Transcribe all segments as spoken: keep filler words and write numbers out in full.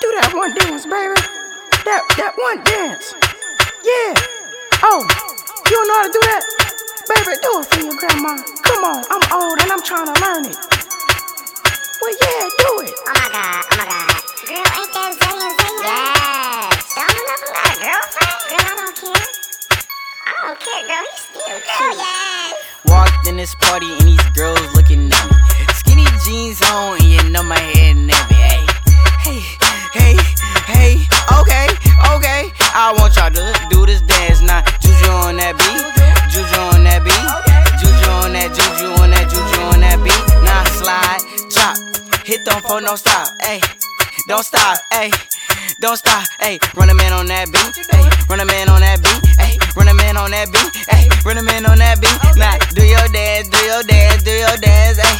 do that one dance, baby. That that one dance. Yeah. Oh, you don't know how to do that? Baby, do it for your grandma. Come on, I'm old and I'm trying to learn it. Well, yeah, do it. Oh my God, oh my God. Girl, ain't that Zayn Zayn? Yes. Don't you know from got a girlfriend? Girl, I don't care. I don't care, girl. He's still cute. Yes. Walked in this party and these girls looking at me. Skinny jeans on and you know my head nappy. Hey, hey, hey, hey. Okay, okay. I want y'all to do this dance now. Juju on that beat. Juju on that beat. Juju on that, juju on that, juju on that beat. Now slide, drop, hit them for no stop. Hey, don't stop. Hey, don't stop. Hey, run a man on that beat. Hey, run a man on that beat. Hey, run a man on that beat. Hey, run a man on that beat. Now do your dance, do your dance, do your dance. Hey,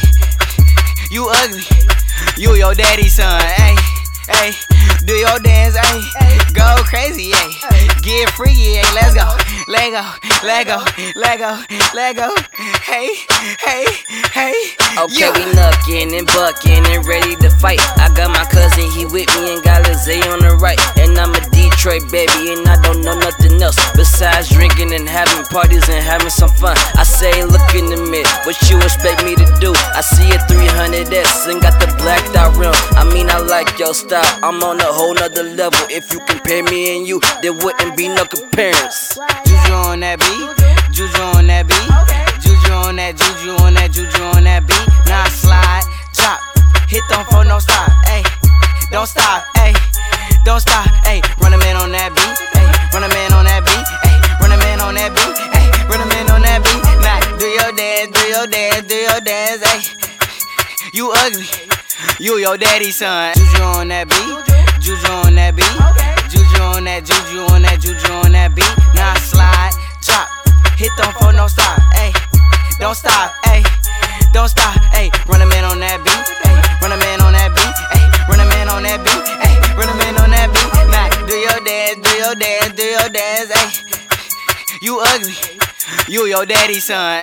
you ugly, you your daddy's son. Hey, hey, do your dance. Hey, go crazy. Hey, get freaky. Hey, let's go, let go, let go, let go, let go. Hey, hey, hey. Okay, yeah. we knuckin' and buckin' and ready to fight. I got my cousin, he with me and got Lizzie on the right. And I'm a Detroit baby and I don't know nothing else besides drinking and having parties and having some fun. I say look in the mirror, what you expect me to do? I see a three hundred S and got the blacked out rim. I mean I like your style, I'm on a whole nother level. If you compare me and you, there wouldn't be no comparison. Juju on that beat, juju on that beat, juju on that, juju on that, juju on that beat. Now slide, drop, hit them for no stop. Hey, don't stop. Hey, don't stop. Hey, run a man on that beat. Hey, run a man on that beat. Hey, run a man on that beat. Hey, run a man on that beat. Now do your dance, do your dance, do your dance. Hey, you ugly, you your daddy's son. Juju on that beat, juju on that beat, juju on that, juju on that, juju on that beat. Now slide, drop, hit them for no stop. Hey, don't stop. Hey, don't stop. Hey, run a man on that beat. Hey, run a man on that beat. Hey, run a man on that beat. Hey, run a man on that beat. Now do your dance, do your dance, do your dance. Hey, you ugly, you your daddy's son.